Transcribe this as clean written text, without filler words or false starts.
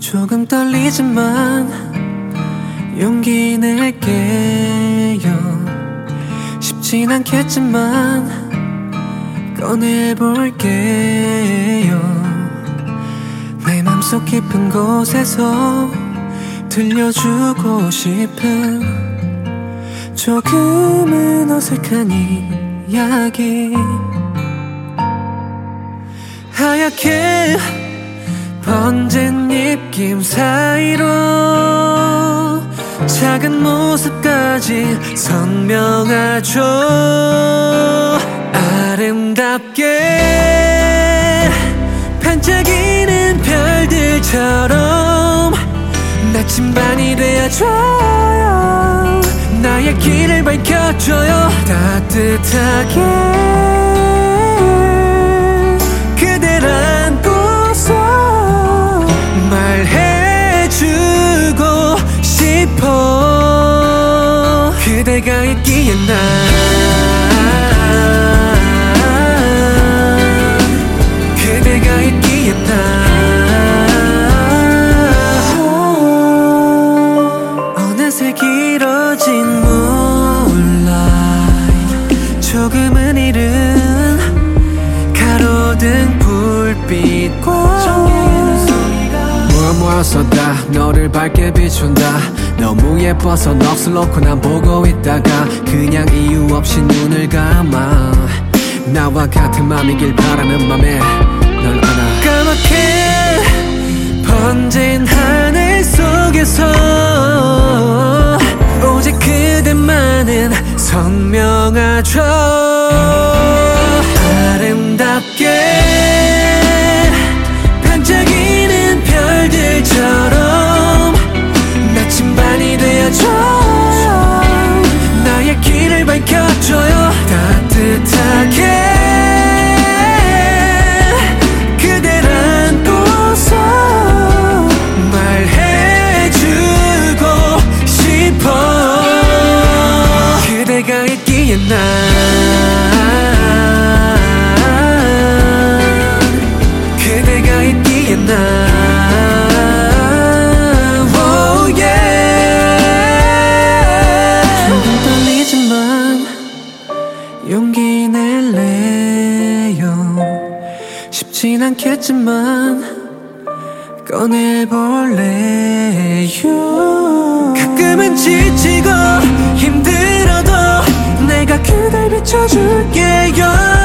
조금 떨리지만 용기 낼게요. 쉽진 않겠지만 꺼내볼게요. 내 맘속 깊은 곳에서 들려주고 싶은 조금은 어색한 이야기. 하얗게 번진 입김 사이로 작은 모습까지 선명하죠. 아름답게 반짝이는 별들처럼 나침반이 되어줘요. 나의 길을 밝혀줘요. 따뜻하게 그댈 안고서 말해주고 싶어. 그대가 있기에 그대가 있기에 어느새 길어진 moonlight, 조금은 이른 가로등 불빛과 모아서 다 너를 밝게 비춘다. 너무 예뻐서 넋을 놓고 난 보고 있다가 그냥 이유 없이 눈을 감아. 나와 같은 맘이길 바라는 맘에 널 안아. 까맣게 번진 하늘 속에서 오직 그대만은 선명하죠. 아름답게 반짝이는 별들처럼 나침반이 되어줘요. 나의 길을 밝혀줘요. 따뜻하게 그댈 안고서 말해주고 싶어. 그대가 있기에 그대가 있기에 용기 낼래요. 쉽진 않겠지만 꺼내볼래요. 가끔은 지치고 힘들어도 내가 그댈 비춰줄게요.